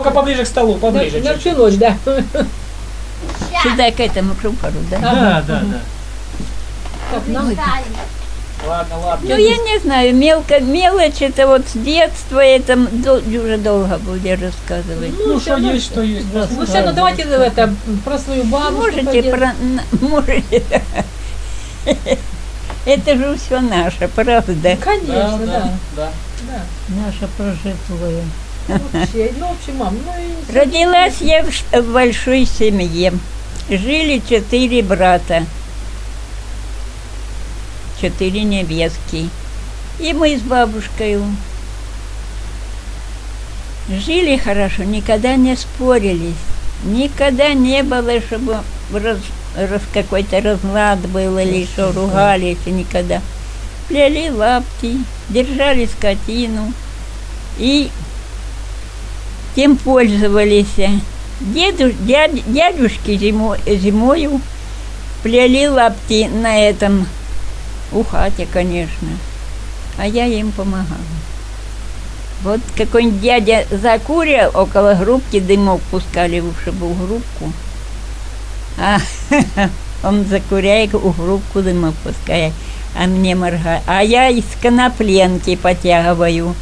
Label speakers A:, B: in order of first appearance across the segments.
A: Только поближе к столу, поближе.
B: На всю ночь, да.
C: Сюда, к этому крупору, да?
A: Да, да, да.
B: Так, нам...
A: Ладно, ладно.
C: Ну, я не знаю, мелочь, это вот с детства, это уже долго буду рассказывать.
A: Ну, что есть, что есть.
B: Ну все, ну давайте это, про свою бабушку.
C: Можете. Это же все наше, правда?
B: Конечно, да.
A: Да.
C: Наше прожитое.
B: Вообще, ну, в общем, мам, ну и...
C: Родилась я в большой семье. Жили 4 брата. 4 невестки. И мы с бабушкой. Жили хорошо, никогда не спорились. Никогда не было, чтобы какой-то разлад был или что, ругались, никогда. Плели лапти, держали скотину и тем пользовались. Дядюшки зимою плели лапти на этом, у хате, конечно, а я им помогала. Вот какой-нибудь дядя закурил, около грубки дымок пускали, чтобы в грубку. А он закуряет, у грубку дымок пускает, а мне моргает. А я из конопленки потягиваю.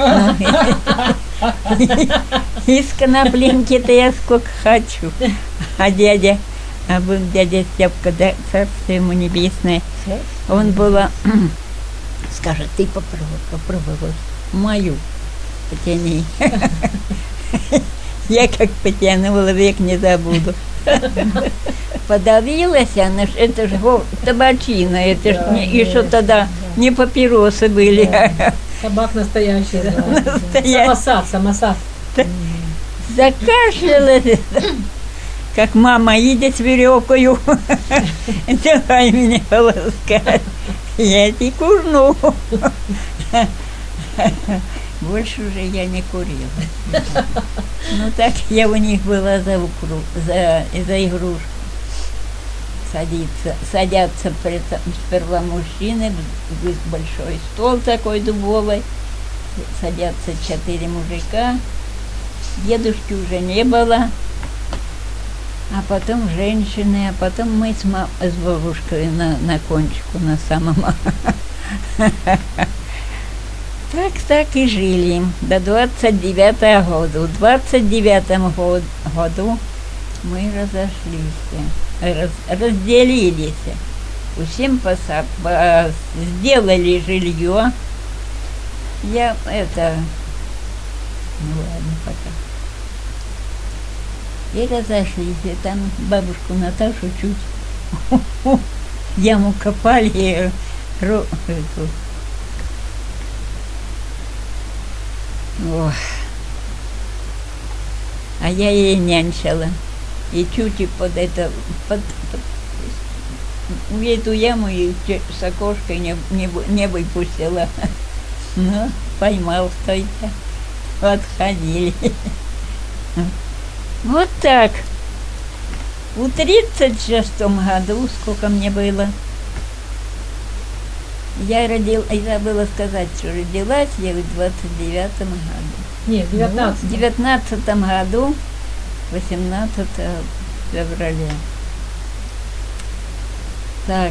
C: Из конопленки-то я сколько хочу. А дядя Степка, да, царство ему небесное, он было, скажет, ты попробуй вот мою потяни. Я как потянула, век не забуду. Подавилась она, это же табачина, это ж не, и что тогда не папиросы были.
B: Табак настоящий,
C: да?
B: Самосад.
C: Закашлялась, как мама едет с веревкою, давай меня полоскать, я тебе курну. Больше уже я не курила. Ну так я у них была за игрушку. Садятся сперва мужчины, большой стол такой дубовый, садятся 4 мужика, дедушки уже не было, а потом женщины, а потом мы с бабушкой на кончику, на самом. Так и жили до 29-го года. В 29-м году мы разделились. Всем сделали жилье. Я ну ладно, пока. И разошлись. И там бабушку Наташу чуть яму копали. Ох. А я ей нянчила. И чуть в эту яму и с окошкой не выпустила. Ну, поймал, стойте. Отходили. Вот так. В 36-м году, сколько мне было, я забыла сказать, что родилась я в 29-м году.
B: Нет, в 19-м.
C: В 19-м году, 18 февраля. Так.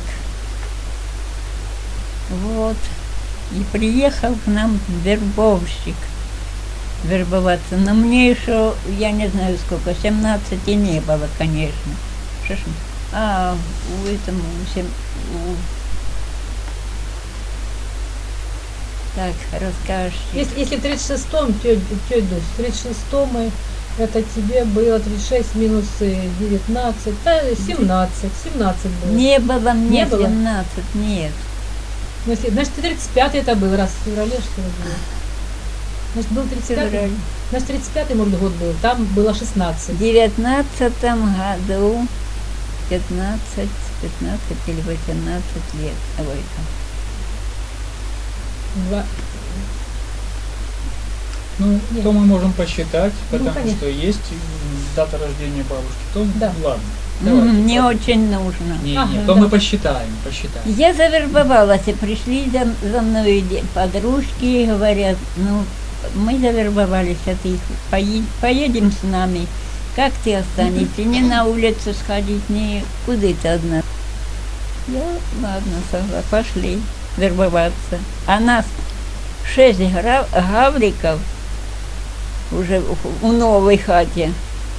C: Вот. И приехал к нам вербовщик вербоваться. Но мне еще, я не знаю сколько, 17 не было, конечно. Что ж, Так, расскажешь.
B: Если в 36-м, тетя Дусь, в 36-м это тебе было 36 минус 19, 17 было.
C: Не было мне
B: не
C: 17,
B: было?
C: Нет.
B: Значит, 35 это был, раз в феврале, что ли, было? Значит, был 35-й. Значит, 35-й, может, год был, там было 16.
C: В 19-м году 15 или 18 лет. Ой,
A: Ну,
B: Нет.
A: то мы можем посчитать, потому
B: конечно.
A: что есть дата рождения бабушки. То,
B: Да.
A: Ладно. Давайте.
C: не очень нужно.
A: Не,
B: Ага,
A: то
B: да.
A: мы посчитаем.
C: Я завербовалась, и пришли за мной подружки и говорят, ну, мы завербовались, а ты поедем с нами. Как ты останешься? Не на улицу сходить, не куда ты одна. Я, ладно, пошли вербоваться. А нас 6 гавриков уже в новой хате.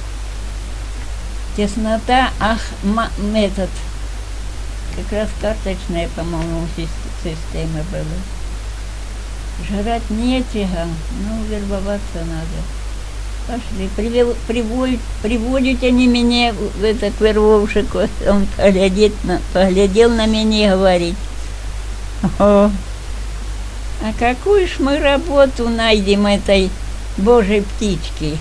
C: Теснота, этот, как раз карточная, по-моему, система была. Жрать нечего, ну, вербоваться надо. Пошли, приводят они меня в этот вервовщик, он поглядел на меня и говорит: о, а какую ж мы работу найдем этой Божьей птички?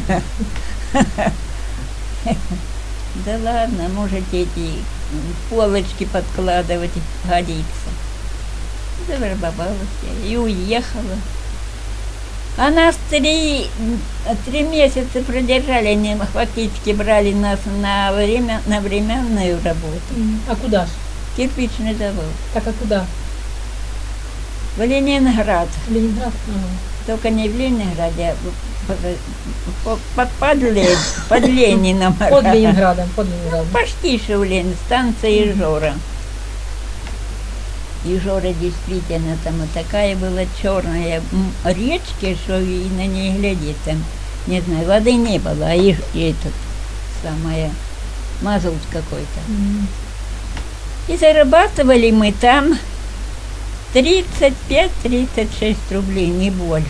C: Да ладно, можете эти полочки подкладывать, годится. Завербовалась я и уехала. А нас 3 месяца продержали, они фактически брали нас на временную работу.
B: А куда ж?
C: Кирпичный завод.
B: Так, а куда?
C: В Ленинград.
B: Ленинград? Ага.
C: Только не в Ленинграде, а под Лениным.
B: Под Ленинградом, под Ленинградом.
C: Почти что в Ленин, станция Ижора. Ижора действительно там вот такая была черная речка, что и на ней глядеть там, не знаю, воды не было, а и этот, самая, мазут какой-то. И зарабатывали мы там 35-36 рублей, не больше.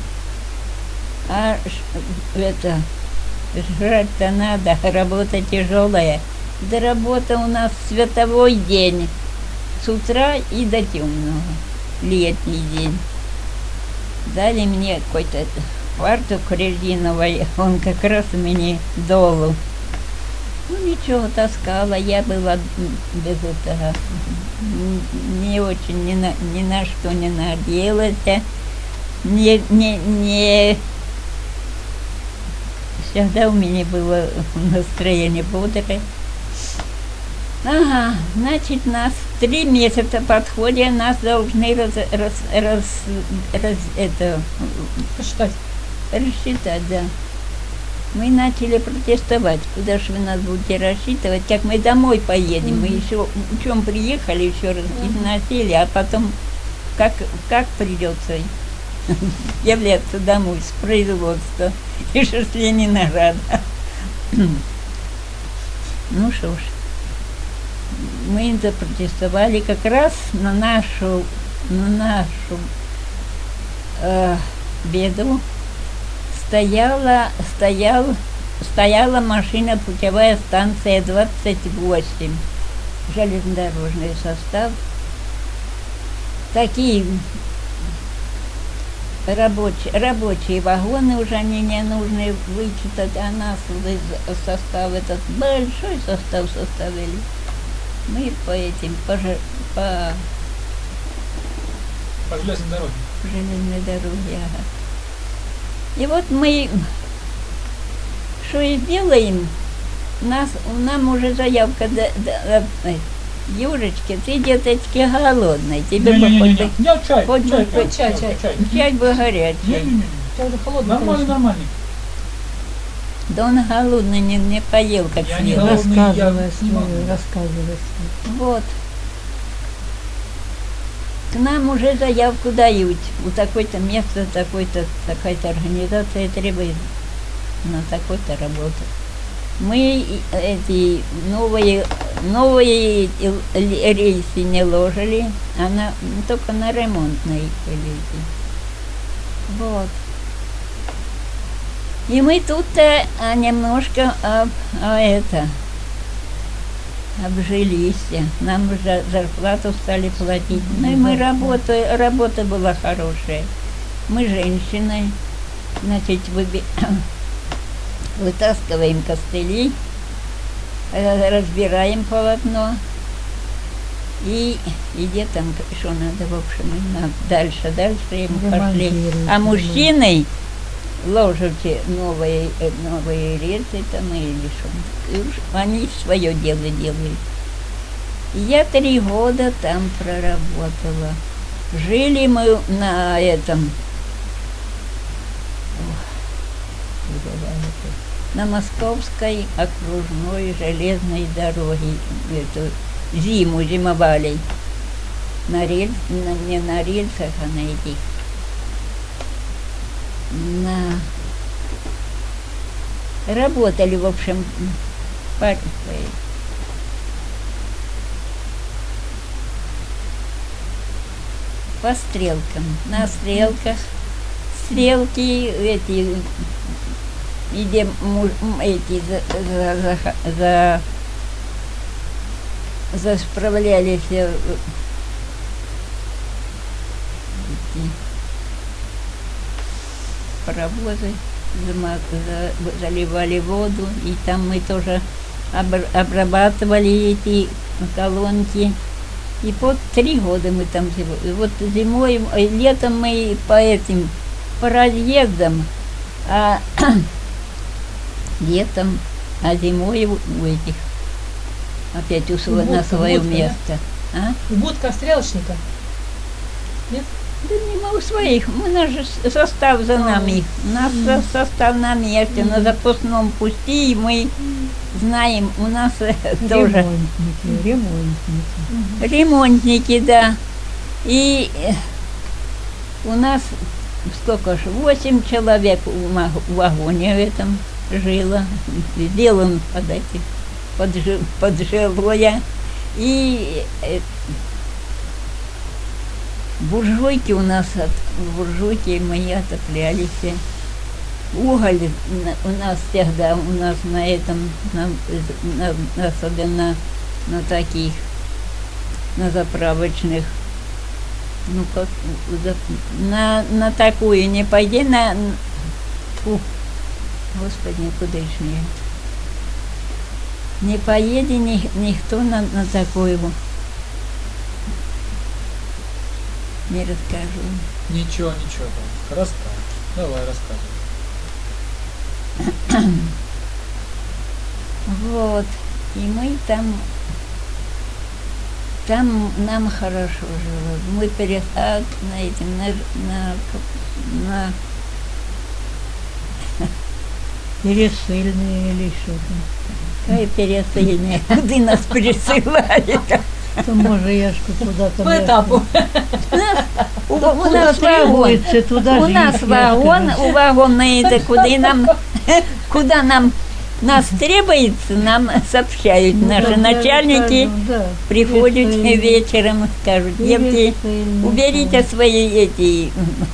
C: А это, жрать-то надо, работа тяжелая. Да работа у нас световой день. С утра и до темного, летний день. Дали мне какой-то фартук резиновый, он как раз мне долу. Ну ничего, таскала, я была без этого, не очень, ни на что не наделась, не всегда у меня было настроение бодрое. Ага, значит, нас 3 месяца подходя, нас должны рассчитать, да. Мы начали протестовать, куда же вы нас будете рассчитывать, как мы домой поедем. Мы еще учем приехали, еще раз износили, а потом как придется являться домой с производства, еще с Ленинграда. Ну что ж. Мы запротестовали как раз на нашу беду. Стояла машина, путевая станция 28, железнодорожный состав. Такие рабочие вагоны уже они не нужны вычитать, а нас состав этот большой состав составили. Мы по
A: железной дороге.
C: По железной дороге, ага. И вот мы что и делаем, нам уже заявка, Юрочка, ты, деточки, голодный, тебе бы чай бы горячий.
B: Чай уже холодный.
A: Нормальный.
C: Да он голодный, не поел как
A: Я не
C: следует.
A: голодный.
B: Рассказывай.
C: Вот. К нам уже заявку дают. У такой-то места, такая-то организация требует на такой-то работу. Мы эти новые рейсы не ложили, а только на ремонтные рейсы. Вот. И мы тут-то немножко обжились. Нам уже зарплату стали платить. Ну и мы работа была хорошая. Мы женщины, значит, вытаскиваем костыли, разбираем полотно. И где там, что надо, в общем, дальше им пошли. А мужчины ложат новые рельсы там или что. И уж они свое дело делают. И я 3 года там проработала. Жили мы на этом на Московской окружной железной дороге. Эту зиму зимовали. Не на рельсах, а на этих. Работали, в общем, по стрелкам. На стрелках. Стрелки эти, где эти засправлялись эти паровозы, заливали воду, и там мы тоже обрабатывали эти колонки. И вот 3 года мы там живем. И вот зимой, летом мы по разъездам, а летом, а зимой у этих опять на свое место. А?
B: Будка стрелочника? Нет?
C: Да не мы у своих, наш состав за нами. У нас состав на месте, на запасном пути, и мы знаем, у нас тоже ремонтники, да. И у нас сколько ж, 8 человек в вагоне этом жило, сделан под жилое. И буржуйки у нас, буржуйки мои отоплялись. Уголь у нас всегда, у нас на этом, особенно на таких, на заправочных, ну как, на такую не пойди, Господи, куда ж не поедет никто на такую. Не расскажу.
A: Ничего, расскажи. Давай, рассказывай.
C: Вот. И мы там нам хорошо жило. Мы
B: Пересыльные или что-то.
C: Ой, пересыльные. Куди нас пересилали?
B: То може я ж куда-то...
A: По этапу.
C: У нас вагон. У нас вагон, у вагона это куда нас требуется, нам сообщают. Наши начальники приходят вечером и скажут: девки, уберите свои эти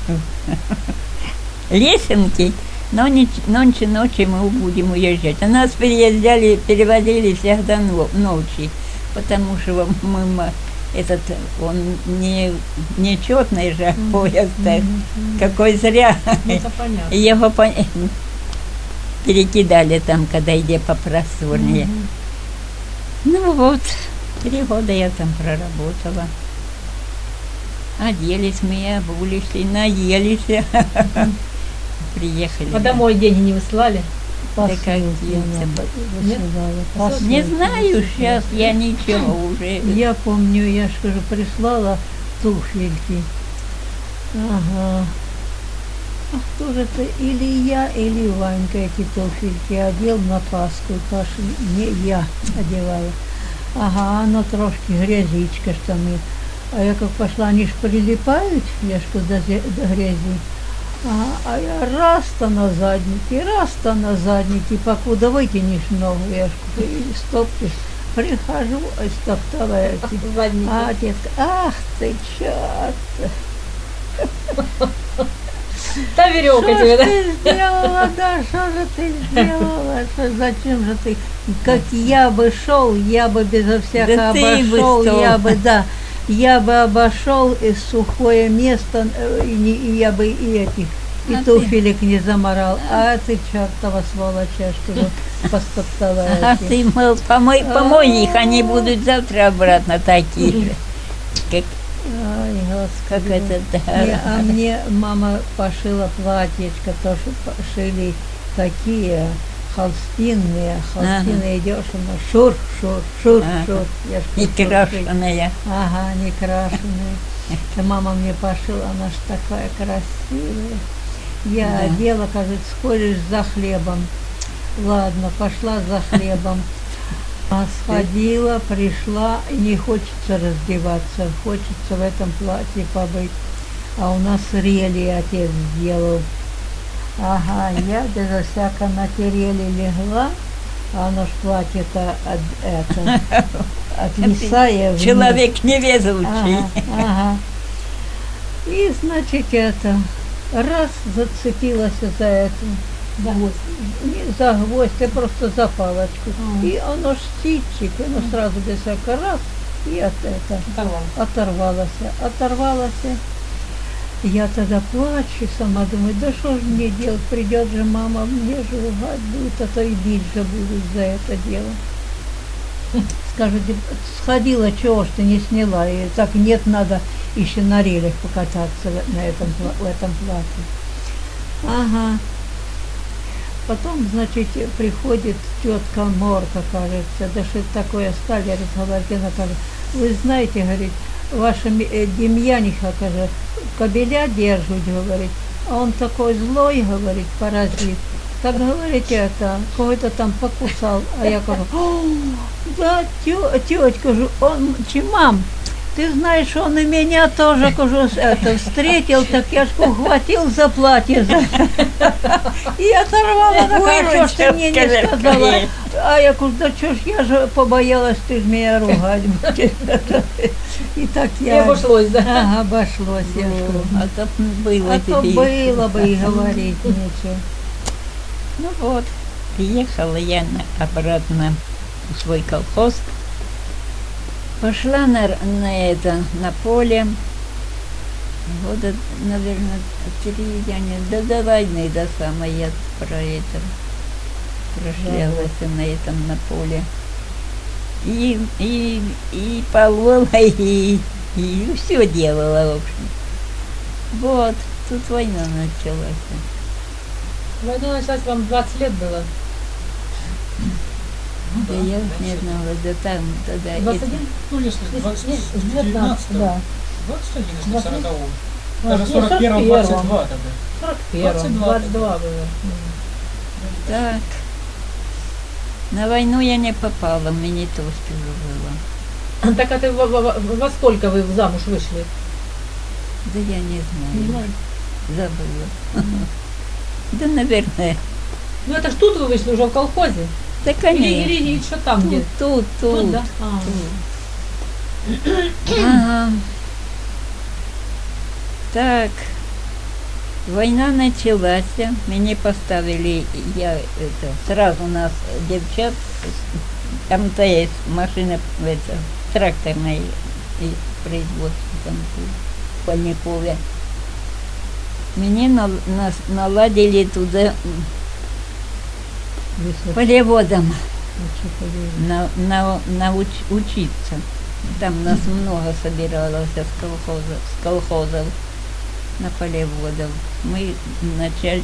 C: лесенки, но ночью мы будем уезжать. А нас переводили всегда ночью, потому что он нечетный же поезд, какой зря. Его перекидали там, когда иди по просторнее. Ну вот, 3 года я там проработала. Оделись мы, обулись, и наелись. Приехали.
B: А домой деньги не высылали?
C: Да какие-то. Не знаю, сейчас я ничего уже.
B: Я помню, я же прислала туфельки. Ага. А кто же это? Или я, или Ванька эти туфельки одел на Пасху. Тоже не я одевала. Ага, оно трошки грязичка штаны. А я как пошла, они ж прилипают, я ж куда грязи. А я раз-то на заднике, покуда вытянешь ногу, я ж стопки, прихожу, и стоптала эти. А отец, ах ты, черт!
A: Та веревка тебе, да?
B: Что ты сделала, да, что же ты сделала, зачем же ты, как я бы шел, я бы безо всякого обошел, я бы обошел сухое место, и я бы и этих, и туфелек не заморал. А ты чертова сволоча, что же постоптала эти.
C: А ты, мол, помой их, они будут завтра обратно такие же.
B: Ай, Господи.
C: Как это, да.
B: А мне мама пошила платьечко, то, что пошили такие холстинные, дешево, шур.
C: Не крашеная.
B: Ага, не крашеная. Мама мне пошила, она ж такая красивая. Я одела, кажется, сходишь за хлебом. Ладно, пошла за хлебом. А сходила, пришла, и не хочется раздеваться, хочется в этом платье побыть. А у нас рели отец сделал. Ага, я безо всяко на те рели легла, а оно ж платье-то отвисая вниз.
C: Человек невезучий.
B: Ага, ага. И, значит, это, раз зацепилась за эту,
A: За гвоздь.
B: не за гвоздь, а просто за палочку.
A: А.
B: И оно ж птичек, оно сразу без всякого раз, и от это
A: Оторвалась.
B: оторвалась. Я тогда плачу, сама думаю, да что же мне делать, придет же мама, мне же ругать будет, а то и бить же будут за это дело. Скажет, сходила, чего ж ты не сняла, и так нет, надо еще на релях покататься в этом платье. Ага. Потом, значит, приходит тетка Морка, кажется, да что это такое, стали разговаривать, она говорит, вы знаете, говорит, ваша Демьяниха, кажется, кобеля держит, говорит, а он такой злой, говорит, паразит. Так, говорите, это, кого-то там покусал, а я говорю, да, тетя, он, мам, ты знаешь, он и меня тоже, кажу, это, встретил, так я ж ухватил за платье, и оторвала, такая, что ж ты мне не сказала, а я говорю, да что ж, я же побоялась, ты ж меня ругать будешь. И так
A: И
B: я...
A: обошлось, да?
B: Ага, обошлось, я ж говорю.
C: А то было
B: А то
C: тебе.
B: было бы и говорить нечего.
C: Ну вот, приехала я обратно в свой колхоз. Пошла на поле. Года, наверное, 3 я не... До войны, до самой я про это прошлялась на поле. И полола, и все делала, в общем. Вот, тут война началась.
A: Война началась, вам 20 лет было.
C: Да я не знала, да там тогда...
A: 21?
D: Ну, если
A: Нет,
D: 20,
A: 19, да.
D: 21, если
A: 21.
D: 40.
A: А,
D: Даже
A: нет,
D: 41 22 тогда.
A: 41,
D: 22
A: 22 было.
C: Так. На войну я не попала, мне то успела было.
A: Так, а ты во сколько вы замуж вышли?
C: Да я не
A: Не
C: знаю,
A: знаю.
C: забыла. Да, наверное.
A: Ну это ж тут вы вышли уже в колхозе?
C: Да, конечно.
A: Или еще там где?
C: Тут.
A: Тут, да? А.
C: Ага. Так, война началась, меня поставили, сразу нас девчат, МТС, машина тракторная и производство там в Польникове. Меня наладили туда полеводом учиться. Там нас много собиралось с колхозов на полеводов. Мы вначале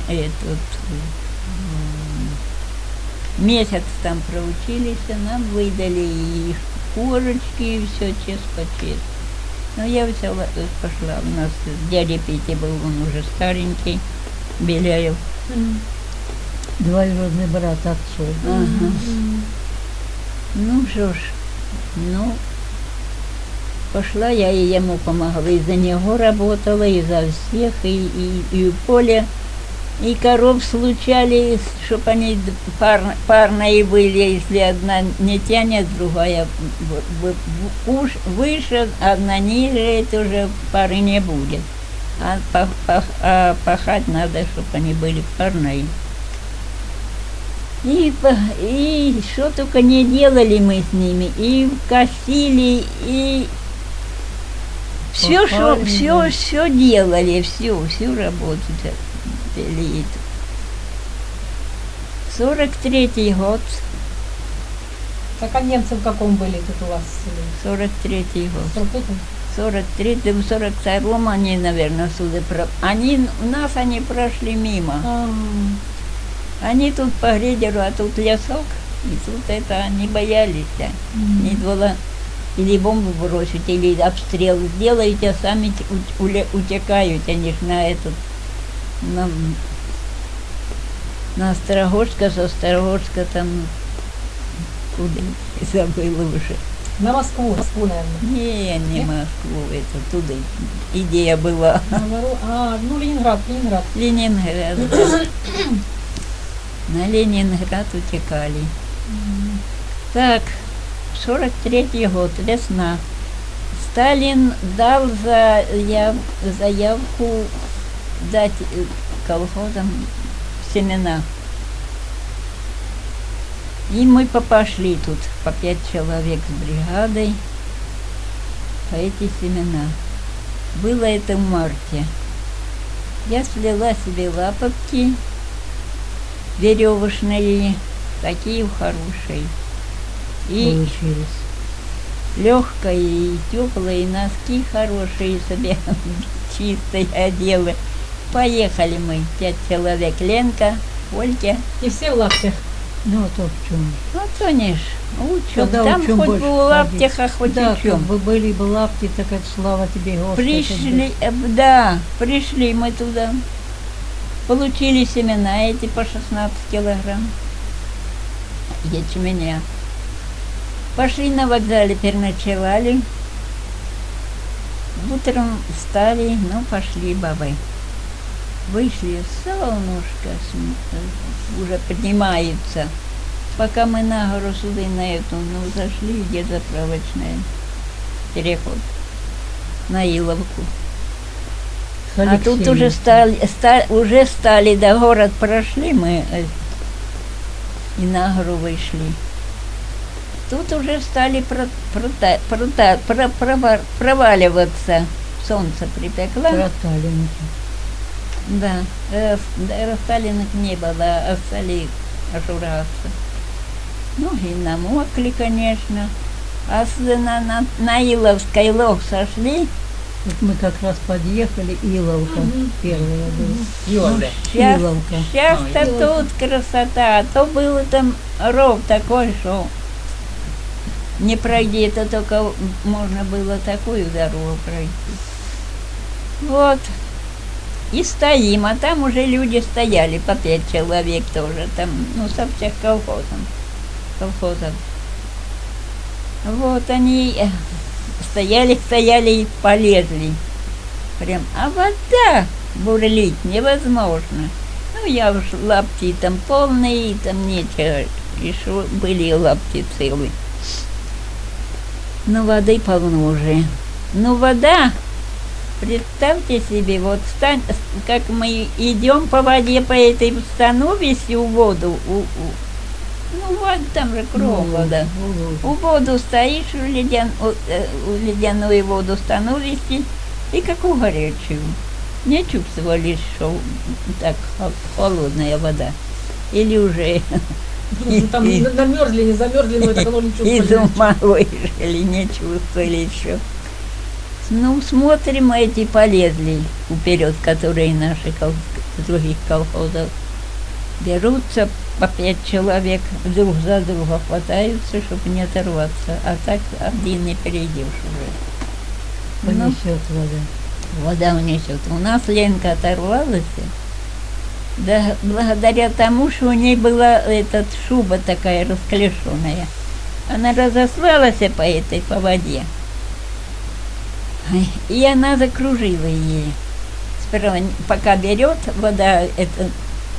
C: месяц там проучились, нам выдали и корочки, и все честь по честь. Но я взяла, пошла. У нас дядя Петя был, он уже старенький, Беляев.
B: Двоюродный брат отцу.
C: Ага. Ну что ж, пошла я и ему помогла, и за него работала, и за всех, и в поле, и коров случались, чтобы они парные были, если одна не тянет, другая выше, одна ниже, это уже пары не будет. А пахать надо, чтобы они были парные. И что только не делали мы с ними, и косили, и все делали, всю работу делали. 43-й год.
A: Так а немцы в каком были тут у вас?
C: 43-й год.
A: 43-м?
C: 43-м, в 42-м они, наверное, сюда они прошли мимо. Они тут по грейдеру, а тут лесок, и тут это они боялись. Не было или бомбу бросить, или обстрел сделают, а сами утекают, они ж на этот, На Острогожска, с Острогожска там куда забыла уже.
A: На Москву, наверное.
C: Не Москву, это туда идея была.
A: Ну Ленинград.
C: Ленинград. Да. На Ленинград утекали. Так, 43-й год, весна. Сталин дал заявку дать колхозам семена. И мы пошли тут по 5 человек с бригадой по эти семена. Было это в марте. Я сплела себе лапотки веревочные, такие хорошие. И
B: Получились.
C: легкое, и теплые, и носки хорошие себе чистые одела. Поехали мы, 5 человек. Ленка, Ольга.
A: И все в лаптях.
B: Ну, а то в чем?
C: Ну, конечно, учем.
B: Тогда
C: Там
B: учем
C: хоть
B: больше
C: бы в лаптях, а хоть
B: да,
C: учем.
B: как бы были бы лапти, так это слава тебе, Господи.
C: Пришли, да, пришли мы туда. Получили семена эти по 16 килограмм ячменя. Пошли на вокзале, переночевали. Утром встали, ну, пошли бабы. Вышли, солнышко уже поднимается. Пока мы на гору сюда на эту, ну, зашли, где заправочная, переход на Иловку. А тут уже стали, до город прошли мы и на гору вышли. Тут уже стали проваливаться. Солнце припекло.
B: Проталинки.
C: Да, расталинок не было, а стали ожураться. Ну и намокли, конечно. А на Иловской лог сошли.
B: Вот мы как раз подъехали, Иловка первая была.
D: Юрда.
B: Иловка.
C: Сейчас-то тут красота, а то было там ров такой, что не пройди, это только можно было такую дорогу пройти. Вот. И стоим, а там уже люди стояли, по 5 человек тоже, там, ну, со всех колхозов. Вот они стояли и полезли. Прям, а вода бурлить невозможно. Ну, я уж лапти там полные, там нечего, еще были лапти целые. Ну, воды полно уже. Ну, вода, представьте себе, вот как мы идем по воде, по этой становись в воду, ну, вот там же кругом вода. У воду стоишь, у ледяную воду становишься, и какую горячую. Не чувствовали, что так холодная вода. Или уже
A: Там намерзли, не замерзли, но это равно не чувствовали.
C: из ума выжили, не чувствовали еще. Ну, смотрим, эти полезли вперед, которые наши других колхозов. Берутся по 5 человек, друг за друга хватаются, чтобы не оторваться. А так один не перейдешь уже.
B: Понесет вода.
C: Вода унесет. У нас Ленка оторвалась, да, благодаря тому, что у ней была шуба такая расклешенная. Она разослалась по воде. И она закружила ее. Сперва, пока берет вода, это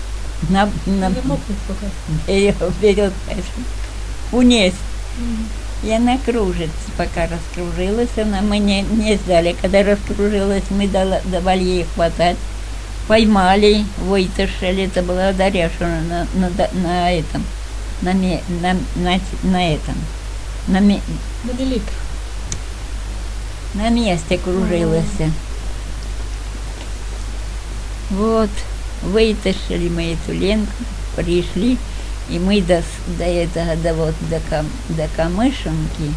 C: берет, унес. И она кружится, пока раскружилась. Мы не сдали. Когда раскружилась, мы давали ей хватать. Поймали, вытащили. Это благодаря, что на этом, на месте кружилась. Вот, вытащили мы эту Ленку, пришли, и мы до Камышинки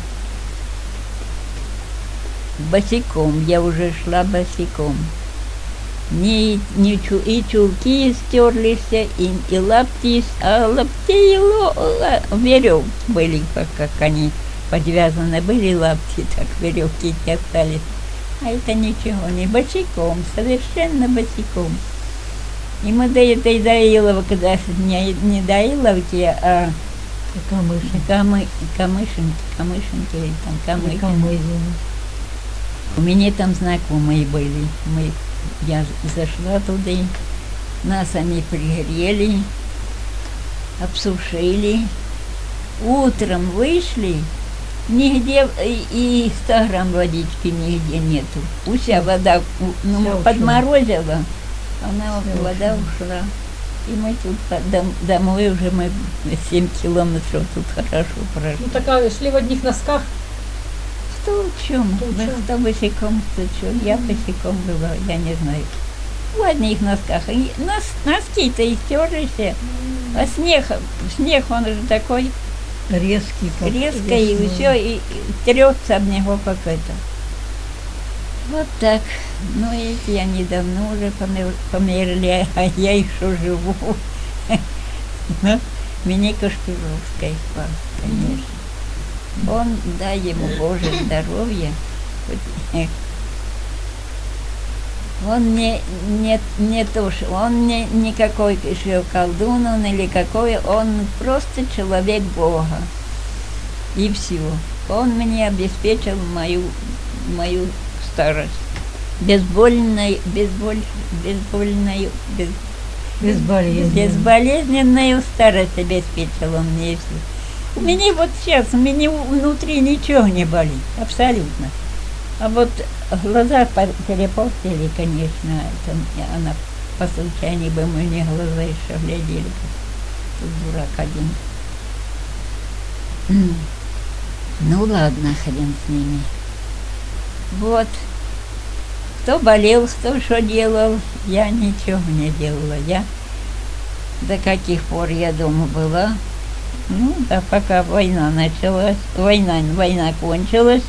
C: босиком, я уже шла босиком. И чулки стерлись, и лапти, а лаптей веревки были, как они подвязаны были лапти, так веревки не остались. А это ничего, не босиком, совершенно босиком. И мы до этой Доиловки, когда не Доиловки, а Камышинки или там Камышин. У меня там знакомые были. Я зашла туда, нас они пригрели, обсушили. Утром вышли, нигде и 100 грамм водички нигде нету. Вся вода подморозила, вода ушла. И мы тут домой уже 7 километров тут хорошо прошли.
A: Ну так шли в одних носках.
C: Кто в чем? Кто босиком, кто в чем? Я босиком была, я не знаю. В одних носках. И носки-то истерлись. А снег он же такой
B: резкий,
C: и все, и трется об него как это. Вот так. Ну, эти они давно уже померли, а я еще живу. Ну, мне Кашпировской спас, конечно. Он, дай ему Боже здоровье. Он не то, что он не никакой еще колдун он или какой, он просто человек Бога. И все. Он мне обеспечил мою старость. Безболезненную старость обеспечил он мне все. У меня вот сейчас, внутри ничего не болит, абсолютно. А вот глаза перепортили, конечно, это она по случайно бы мне глаза еще глядели. Тут дурак один. Ну ладно, хрен с ними. Вот. Кто болел, кто что делал, я ничего не делала. Я до каких пор я дома была. Ну, да пока война началась, война кончилась.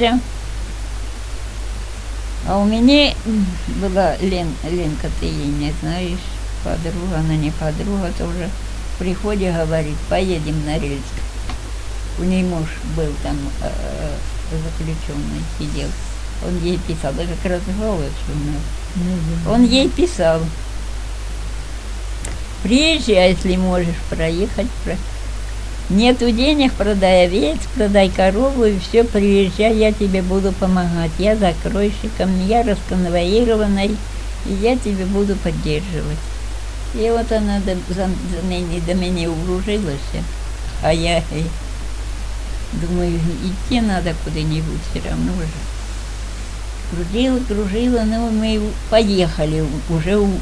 C: А у меня была Ленка, ты ей не знаешь, подруга, она не подруга, тоже в приходе говорит, поедем на Рильск. У нее муж был там заключенный, сидел. Он ей писал, даже как раз голос у нас. Он ей писал, приезжай, если можешь проехать. Нету денег, продай овец, продай корову и все, приезжай, я тебе буду помогать. Я закройщиком, я расконвоированной, и я тебе буду поддерживать. И вот она до меня ууружилась, а я думаю, идти надо куда-нибудь все равно же. Кружила, но мы поехали уже у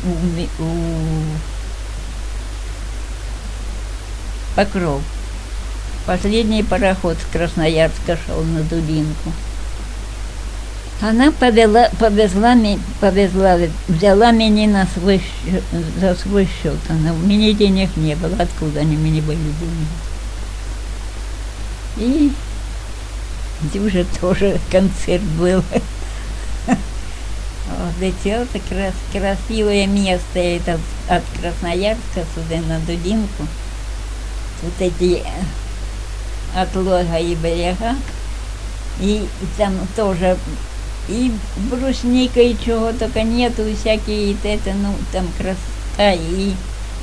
C: Покров. Последний пароход с Красноярска шел на Дубинку. Она взяла меня за свой счет. У меня денег не было, откуда они мне были деньги. И уже тоже концерт был. Летел так красивое место это от Красноярска сюда на Дубинку. Вот эти от лога и берега, и там тоже и брусника, и чего только нету, всякие это, ну, там красота, и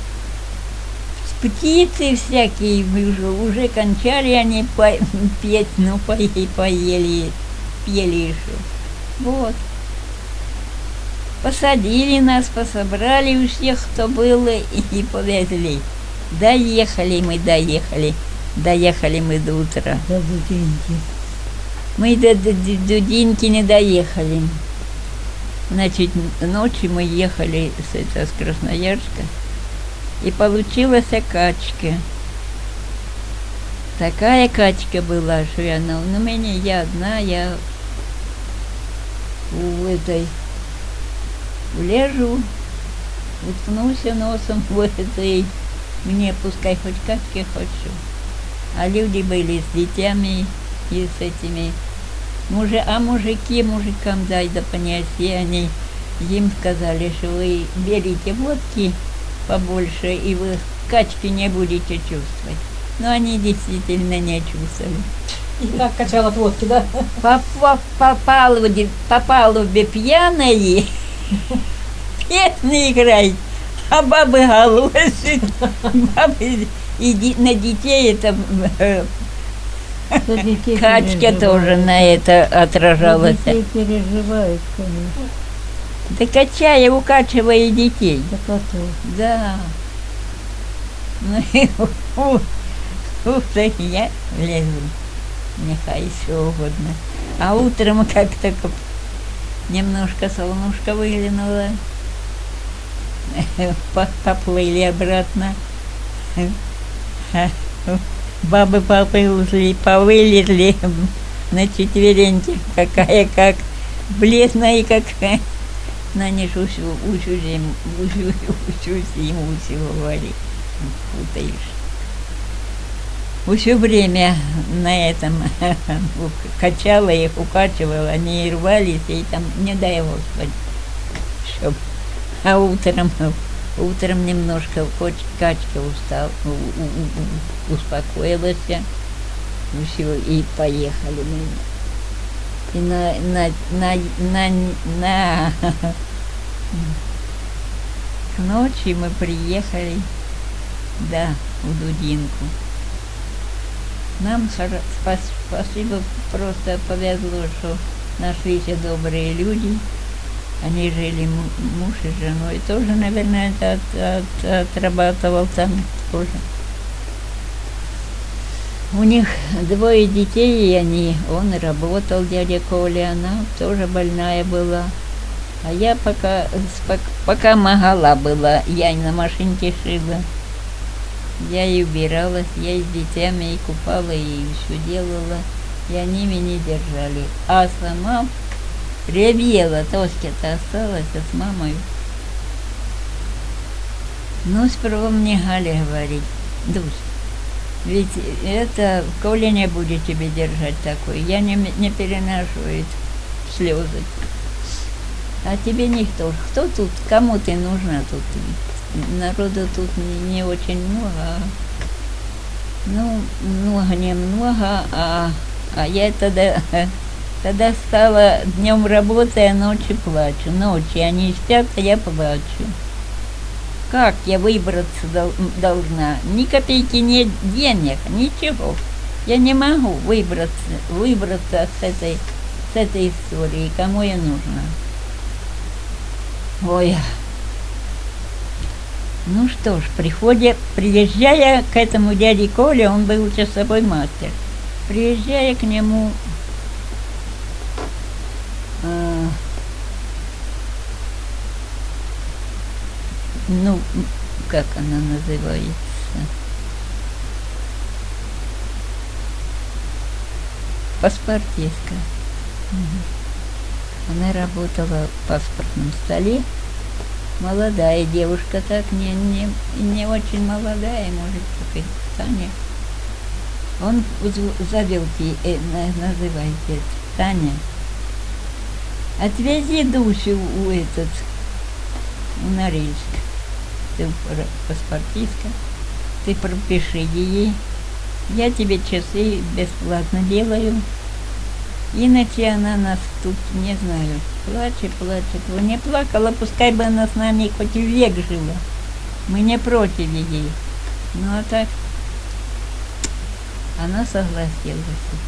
C: птицы всякие уже кончали они петь, ну, пели еще. Вот. Посадили нас, пособрали у всех, кто был, и повезли. Доехали мы до утра.
B: До Дудинки.
C: Мы до Дудинки не доехали. Значит, ночью мы ехали с Красноярска, и получилась качка. Такая качка была, что я, ну, я одна, я влежу, уткнусь носом в этой, мне пускай хоть качки, хоть что. А люди были с детьми и с этими. Мужики мужикам дай да понять, и они им сказали, что вы берите водки побольше, и вы качки не будете чувствовать. Но они действительно не чувствовали.
A: И как качал от водки, да?
C: По палубе пьяные, песни играй. А бабы галоши, бабы на детей это
B: За детей
C: качка
B: переживают.
C: тоже на это
B: За
C: отражалась.
B: детей переживают, конечно.
C: Да качая, укачивая детей.
B: Так а то.
C: Да. Ну и я лезу. Нехай еще угодно. А утром как только немножко солнышко выглянуло, поплыли обратно. Бабы повылезли на четвереньках, какая как бледная, какая. На них усю зиму говори, путаешь. Все время на этом качала их, укачивала, они и рвались, и там, не дай Господи, чтоб. А утром немножко качка успокоилась, все, и поехали мы. И к ночи мы приехали, да, в Дудинку. Нам спасибо, просто повезло, что нашлись добрые люди. Они жили, муж и женой. Тоже, наверное, отрабатывал там тоже. У них 2 детей, и он работал, дядя Коля, она тоже больная была. А я пока могла была, я и на машинке шила. Я и убиралась, я и с детьми и купала, и все делала. И они меня держали. А сама ревела, Тоська-то осталась, а с мамой. Ну, сперва мне Галя говорит: Дусь, ведь это Коля не будет тебе держать такой. Я не переношу эти слезы. А тебе никто. Кто тут? Кому ты нужна тут? Народу тут не очень много. Ну, немного, а я тогда стала днем работая, а ночью плачу. Ночью они спят, а я плачу. Как я выбраться должна? Ни копейки нет денег, ничего. Я не могу выбраться с этой истории. Кому я нужна? Ой. Ну что ж, приезжая к этому дяде Коле, он был часовой мастер. Приезжая к нему, ну, как она называется? Паспортистка. Она работала в паспортном столе. Молодая девушка, так не очень молодая, может, только Таня. Он завел ей, называйте, Таня, отвези Дусю в Норильск. Ты паспортистка, ты пропиши ей, я тебе часы бесплатно делаю. Иначе она нас тут, не знаю, плачет. Не плакала, пускай бы она с нами хоть век жила. Мы не против ей. Ну а так, она согласилась.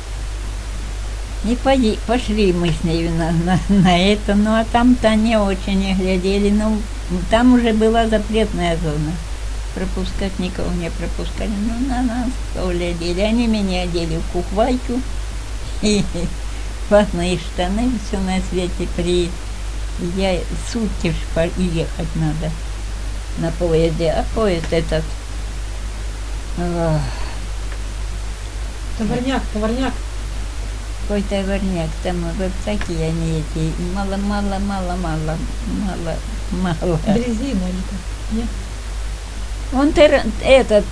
C: И пошли мы с ней на это. Ну а там-то не очень глядели. Ну, там уже была запретная зона. Пропускать никого не пропускали. Ну, на нас глядели. Они меня одели в кухвайку. И ватные штаны, все на свете я сутки ехать надо на поезде, а поезд этот.
A: Товарняк.
C: Какой товарняк, там вот такие они эти, мало.
A: Дрезина или как? Нет?
C: Он этот,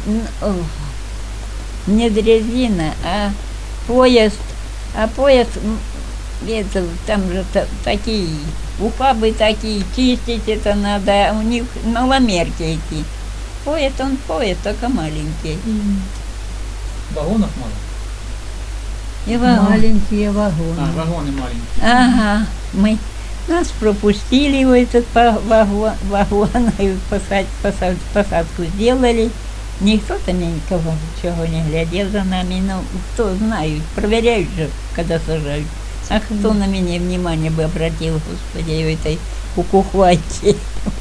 C: не дрезина, а поезд. А поезд, это, там же такие, ухабы такие, чистить это надо, а у них маломерки идти. Поезд, только маленький.
D: Вагонов мало?
C: И вагон.
B: Маленькие вагоны.
D: А, вагоны маленькие.
C: Ага, Нас пропустили в этот вагон, и посадку сделали. Никто-то никого ничего не глядел за нами, но кто знает, проверяют же, когда сажают. А кто на меня внимание бы обратил, Господи, в этой кукухватке.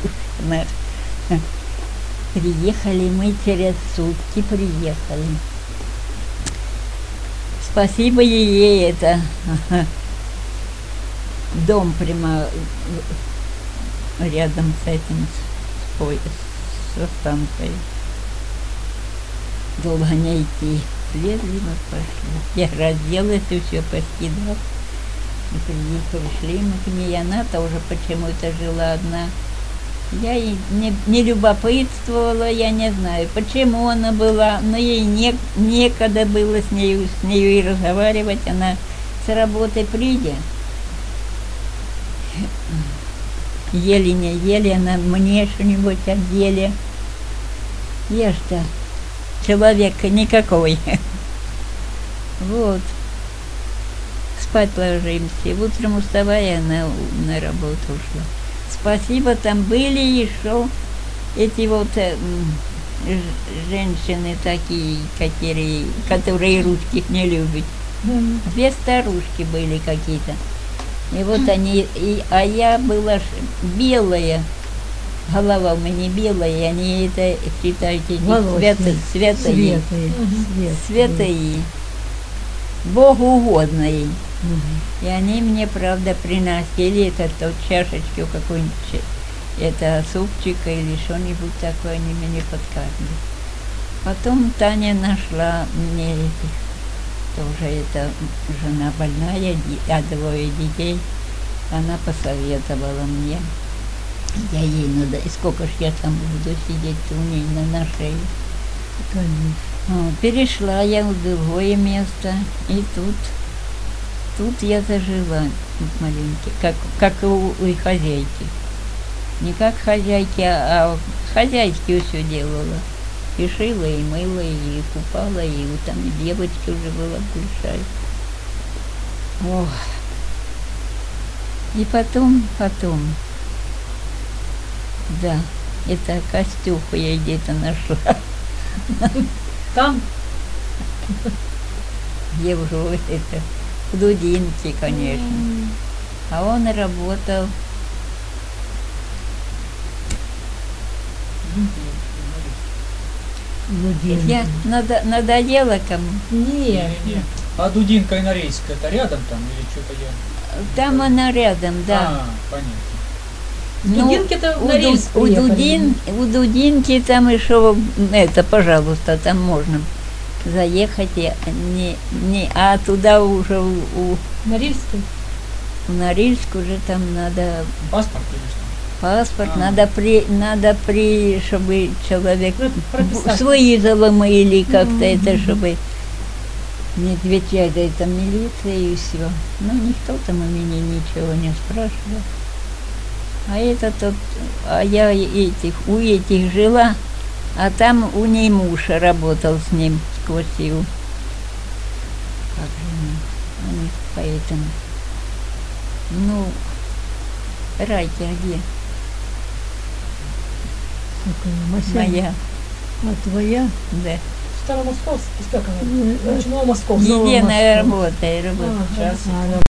C: Приехали мы через сутки, приехали. Спасибо ей это. Дом прямо рядом с этим, со станцией. Долго не идти. Лезли мы, пошли. Я разделась и все поскидала. И приехали, шли мы к ней. Она-то уже почему-то жила одна. Я и не любопытствовала, я не знаю, почему она была, но ей некогда было с нею и разговаривать. Она с работы придя, еле не еле, она мне что-нибудь отдели. Я что, человек никакой. Вот. Спать ложимся. Утром уставая, она на работу ушла. Спасибо, там были еще эти вот женщины такие, которые русских не любят. Две старушки были какие-то. И вот они, а я была белая, голова у меня белая, и они это считают святые. Святые. Богу угодные. И они мне, правда, приносили это тот чашечку какую-нибудь, это супчика или что-нибудь такое, они мне подкармливали. Потом Таня нашла мне этих, тоже это жена больная, двое детей, она посоветовала мне. Я ей надо, и сколько ж я там буду сидеть у ней на шее. Перешла я в другое место, и тут я зажила маленький, как у хозяйки. Не как хозяйки, а хозяйки все делала. И шила, и мыла, и купала, и там и девочка уже была большая. Ох. И потом, да, это Костюху я где-то нашла.
A: Там?
C: Его это в Дудинке, конечно. А он работал. Я надоела кому?
A: Нет.
D: А Дудинка и Норильск это рядом там или что-то я?
C: Там она рядом, да.
D: А, понятно.
A: Дудинки-то в Норильск приехали.
C: У Дудинки там еще это, пожалуйста, там можно заехать, а туда уже у
A: Норильский?
C: в Норильск уже там надо
D: Паспорт или что?
C: паспорт,
D: А.
C: надо чтобы человек
A: Ну, прописать.
C: с вызовом или как-то это, чтобы не отвечать, да это милиция и все. Но никто там у меня ничего не спрашивал. А это тот, а я у этих жила, а там у ней муж работал с ним, с Квасил. Как же они поэтому. Ну, Райки, а где? Моя,
B: А твоя?
C: да.
A: Старомосковск, как она? Новомосковск.
C: Везде, наверное, работает.
A: А,
D: Сейчас.
B: А,